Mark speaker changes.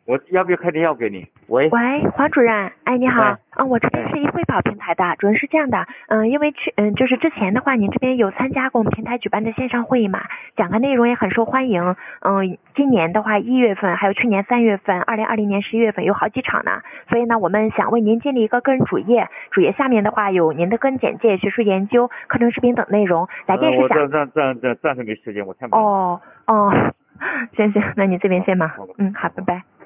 Speaker 1: 我要不要开点药给你？喂，
Speaker 2: 喂，黄主任，哎，你好，我这边
Speaker 1: 哎
Speaker 2: 是一惠保平台的，主任是这样的，因为就是之前的话，您这边有参加过我们平台举办的线上会议嘛，讲的内容也很受欢迎，今年的话1月份，还有去年3月份，2020年11月份有好几场呢，所以呢，我们想为您建立一个个人主页，主页下面的话有您的个人简介、学术研究、课程视频等内容，来电是
Speaker 1: 我
Speaker 2: 想，
Speaker 1: 暂时没时间，我太忙了。
Speaker 2: 哦，行，那你这边先忙，
Speaker 1: 好吧，
Speaker 2: 好，拜拜。